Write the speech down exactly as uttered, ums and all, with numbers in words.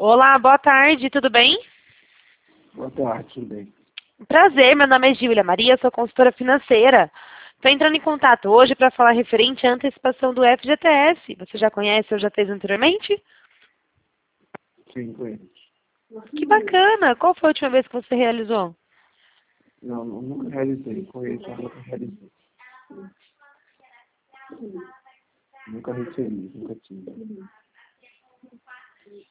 Olá, boa tarde, tudo bem? Boa tarde, tudo bem? Prazer, meu nome é Júlia Maria, sou consultora financeira. Estou entrando em contato hoje para falar referente à antecipação do F G T S. Você já conhece ou já fez anteriormente? Sim, conheço. Que bacana! Qual foi a última vez que você realizou? Não, não, nunca realizei. Conheço, mas nunca realizei. Nunca recebi, nunca tive.